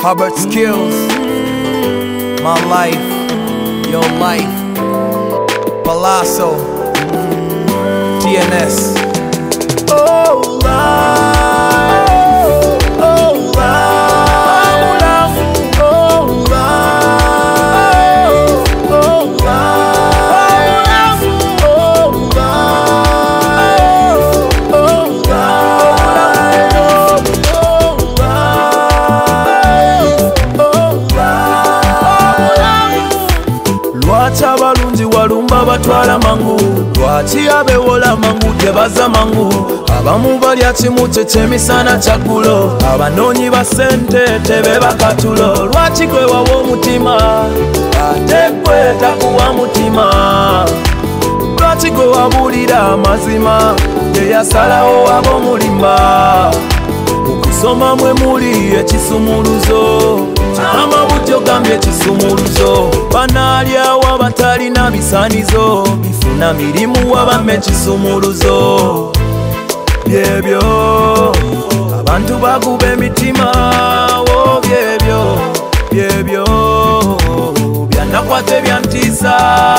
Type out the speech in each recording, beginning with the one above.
Hubbard Skills, my life, your life, Palazzo, TNS. Oh, life, oh, life, oh, life, oh, life, oh, life, oh, lwaki abalungi walumba batwala mangu, lwaki abewola mangu tebaza mangu, abamu balya kimu kyekyemisana kyaggulo, abanoonyi ba ssente tebeba katulo, lwaki gwe wawa omutima ate gwe takuwa mutima, lwaki gwe wabuulira amazima teyasalawo ab'omulimba, okusoma mwe muli ekisumuluzo, amabujjo gambye ekisumuluzo, banaalyawo batalina bisaanizo, bifuna mirimu wabamme ekisumuluzo, byebyo abantu bakuba emitima wo, byebyo byebyo byanakwate byantiisa.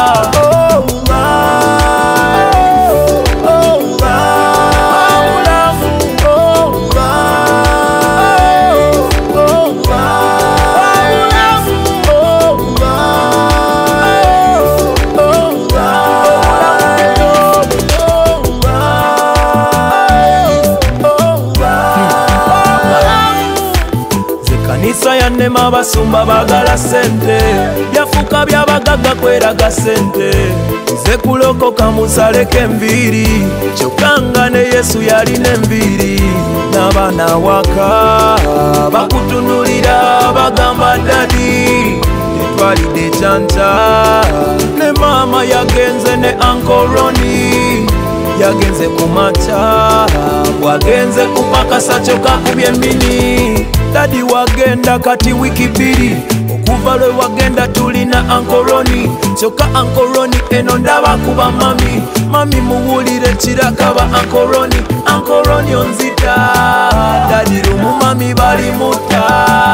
Kanisa yannema abasumba bagala ssente, byafuuka byabagagga kweraga ssente, nze kulokoka musaleko enviiri, kyokka nga ne Yesu yalina enviiri, n'abaana waka bakutunulira bagamba dadi tetwalidde ekyanta, ne maama yagenze ne ankoroni yagenze ku makya, bwagenze kupakasa kyokka kubye emmini, dadi wagenda kati wiki bbiri, okuva lwe wagenda tulina ankoroni, kyokka ankoroni eno ndaba kuba mami, mami muwulire kirakaba ankoroni, ankoroni onzita, dadi lumu mami bali mutta.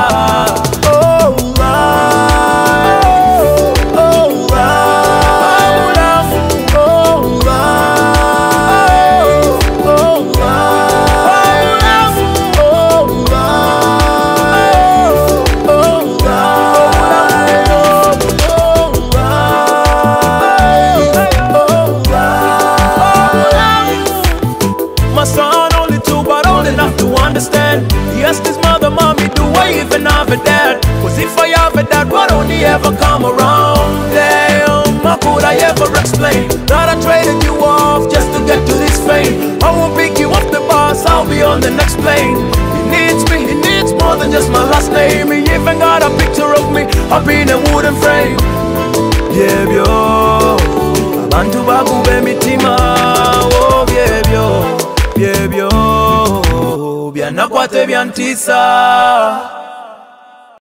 My son only two, but old enough to understand. He asked his mother, mommy, do I even have a dad? Cause if I have a dad, why don't he ever come around? Damn, how could I ever explain that I traded you off just to get to this fame? I won't pick you up the bus, I'll be on the next plane. He needs me, he needs more than just my last name. He even got a picture of me up in a wooden frame. Byebyo abantu bakuba emitima, oh byebyo byebyo byanakwate byantiisa.